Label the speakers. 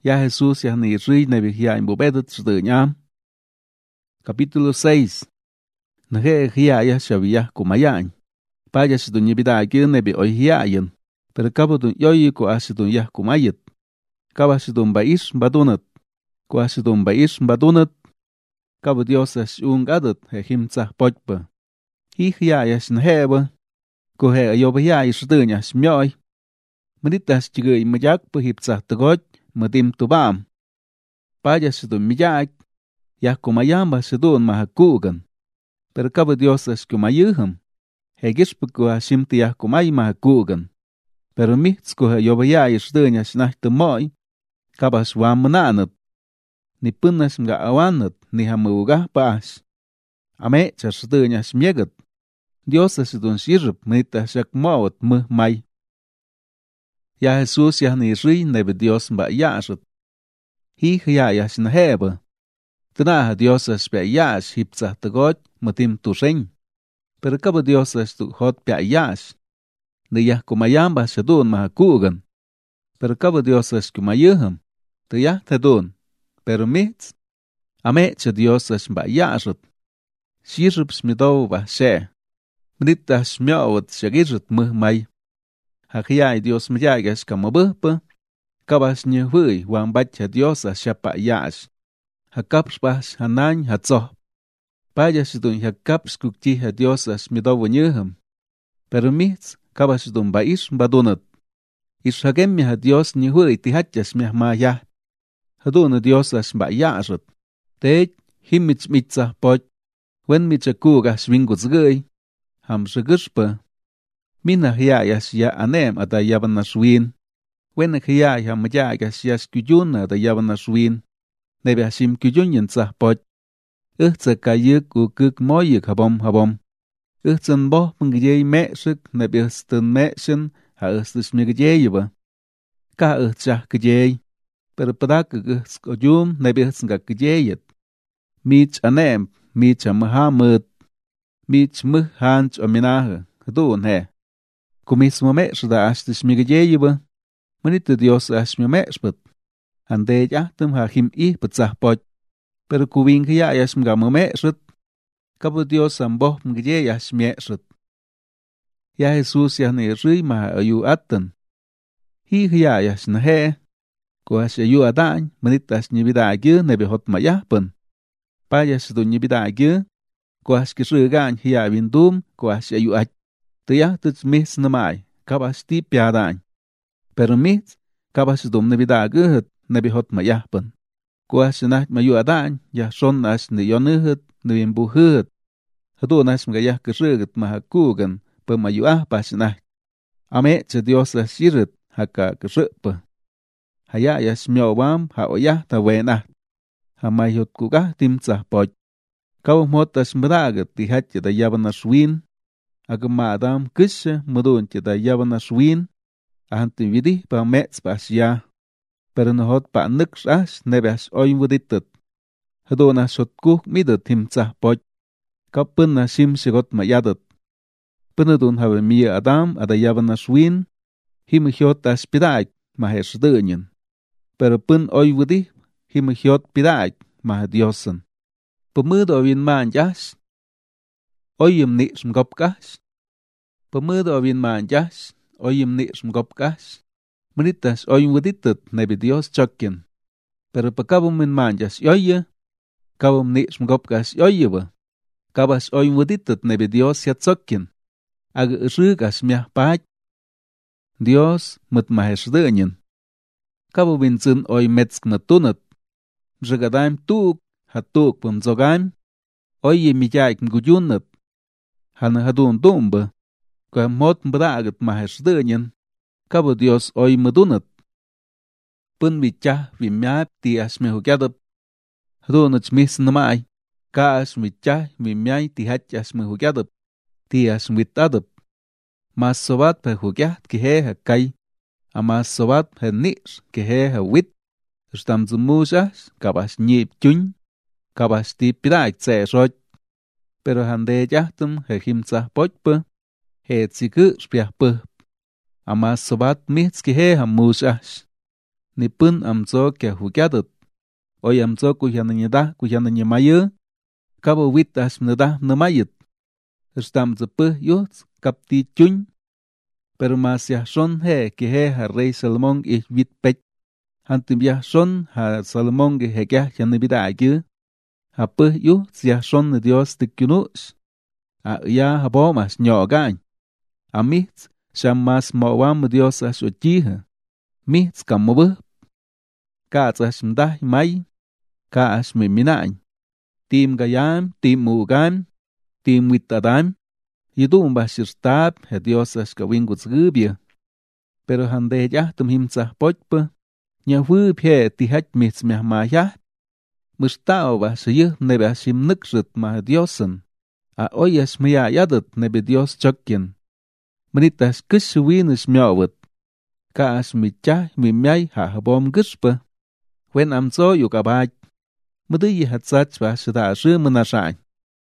Speaker 1: Ya Jesús ya ni rui nebi ya imbubedet shdeñam. Capítulo 6. Nahe ya shabiyah kumayan. Paya shidun yibida agin nebi ohiyayan. Pero kabudun yoyi ko asidun yah kumayet. Kabasidun baish badunat. Ko asidun baish badunat. Kabu Dios as ungadat he himtsah pochpa. Ya snaheba. Ko he ayobaya ishdeña smyoy. Meditas chigay mayak pa hiptsah tagot. Madim tubam. Paya sidun miyak. Yah kumayamba sidun mahakugan. Pero kabu Dios as kumayuham. Hegishpuku hashimti yah kumay mahakugan. Pero mihts ko ayobaya ishdeña snahtamoy. Kabas wamananat. Ni punnas mga awanat ni hamugah paas. Ame chasdeña smyegat. Dios asidun shirip menita shakmawat may. Ya Jesús ya ni ri nebe Dios mba yashat. Ya snaheba. Tanaha Dios as pe yash hiptzah tagot matim tusheng. Pero kaba Dios as tu hot pe yash. De yah kumayamba shadun mahakugan. Pero kaba Dios as kumayuham. De yah tadun. Pero mitz. Ame cha Dios as mba yashat. Shirip smidow ba she. Menita smyawat shagirat may. Hakiay Dios mayagas kamabuhpa. Kabas nyuhui wang bacha Dios as shapa yash. Hakaps bas hanany hatzoh. Paya sidun hakaps kukti ha Dios as midaw nyuham. Pero mitz kabas sidun baish badunat. Ish hagem ha Dios nyuhui tihachas miyah. Hadun Dios as mba yashat. Tej himits mitzah poch. Wen mitzakuga swingutzgay. Ham shagishpa. Mina hiayas ya anem ada yaban naswin. Wen hiay ham yagas yas kuyun ada yaban naswin. Nebe hashim kuyun yansah poch. Uhtsa kayuk ukuk moyuk habom. Uhtsan boh pengijay me'shik nebe uhstan me'shin ha uhstis migijayba. Ka uhtshah kijay. Pero padak uhskoyum nebe uhtsan kijayet. Mich anem, mich amahamut. Mich muh hanch aminaha. Hadun he. Kumismo me'sh da ashtis migijayba. Manita Dios ashmi me'shpat. Ande yahtum ha him ihpatzah poch. Pero kubing hiya yashm gamo me'shat. Kabu Dios amboh mgije yashm me'shat. Ya Jesús yahni ri maha ayu atan. Hiya yashna he. Ko hash ayu adany. Manita ash nibida agyo nebe hot mayahpan. Paya shidun nibida agyo. Ko hash kishrigan hiya windum. Ko hash ayu ach. Tiyah tuch mis namay. Kabash ti piadany. Pero mis. Kabash dum nibida agyo nebe hot mayahpan. Kuas naht mayu adany, yah son as ni yonuhut, ni imbuhut. Hadun as mga yah kishrigat mahakugan, pa mayu pas naht. Ame cha Dios as shirit, haka kishripa. Haya yas myawam, ha oyah ta wenah. Hamayot kugah timtsah poch. Kau mot as mragat, tihat da yaban as win. Agama adam kisha, mudun da yaban as win. Ahantin vidih pa mets pas yah. Pero nohot pa nix as nebas oy wuditat. Hadona sotkuk midat himtsah poch. Kapun na sim sigot mayadat. Penadun have miya adam adayaban na swin. Himihyot as pidaik mahesdunyan. Pero pun oy wudi himihyot pidaik mahadiosan. Pemud ovin man jas. Oyim ni smgopkas. Pemud ovin man jas. Oyim ni smgopkas. Menitas oy wuditat nebe Dios chokyan. Pero pakabum min manjas yoye. Kabum ni smgopkas yoyeba. Kabas oy wuditat nebe Dios yatsokyan. Aga usrugas miah pach. Dios mut mahesdunyan. Kabum binzun oy metsk natunat. Mjagadaim tuk hatuk pumzogaim. Oye mijaik mguyunat. Hana hadun dumba. Kwa mot mbragat mahesdunyan. Kabu Dios oy madunat. Pun bichah vimyap ti asme hugyadap. Hadunach mis namay. Ka asmichah vimyay ti hach asme hugyadap. Ti asmitadap. Mas sobat pa hugyat kihe hakay. Amas sobat pa nish kihe hawit. Stam zumushas kabas nyip chun. Kabas ti pidaik tse shoj. Pero hande yahtum hekimtsah pochpa. He tsiku shpiah puh. Amas sobat mitz kihe hamush ash. ni pun amzo ke hukiadat. Oy amzo kuyananyada kuyananyamayu. Kabo wit asmnada namayit. Estam zepuh yuts kapti chun. Pero mas ya son he que he ha rey Salomón ich wit pech. Hantim ya son ha Salomón que he kya yanibida agil. Ha puh yuts ya son Dios de kunus. A ya ha bomas nyogañ. A mitz sham mas mawam Dios as ochiha. Mitz kamobuh. Ka as mdah may. Ka as miminañ. Tim gayam, tim mugam, tim witadam. Yidum bashirtab, he Dios as kawinguts gubia. Pero hande ya tum himsa pochpa. Nya wu pye tihach mitz mehmayah. Mustao bashir nebe ashim nukshut ma Diosan. A oyas maya yadat nebe Dios chokyen. Mnitas kushwinish miawat. Ka as michah mimyay ha habom guspa. When am so yukabaj. Mudi hatsach bashida ashu munashañ.